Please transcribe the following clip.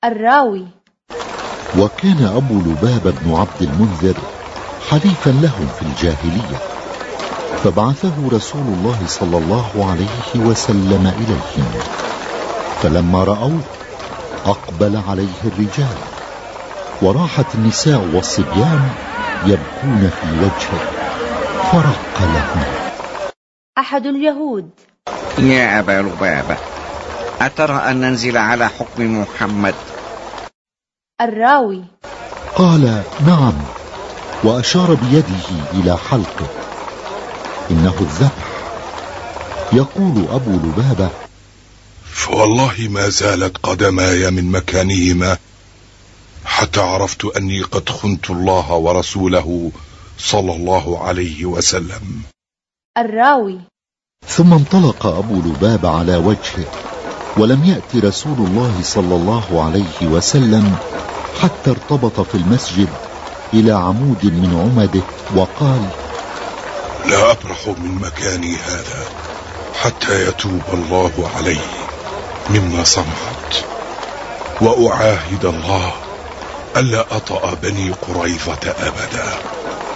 الراوي: وكان أبو لبابة بن عبد المنذر حليفا لهم في الجاهلية، فبعثه رسول الله صلى الله عليه وسلم إليهم، فلما رأوه أقبل عليه الرجال، وراحت النساء والصبيان يبكون في وجهه، فرق لهم. أحد اليهود: يا أبا لبابة، أترى أن ننزل على حكم محمد؟ الراوي: قال: نعم، وأشار بيده إلى حلقه، إنه الذبح. يقول أبو لبابة: فوالله ما زالت قدماي من مكانهما حتى عرفت أني قد خنت الله ورسوله صلى الله عليه وسلم. الراوي: ثم انطلق أبو لبابة على وجهه، ولم يأت رسول الله صلى الله عليه وسلم حتى ارتبط في المسجد إلى عمود من عمده، وقال: لا أبرح من مكاني هذا حتى يتوب الله علي مما صنعت، وأعاهد الله ألا أطأ بني قريظة أبدا.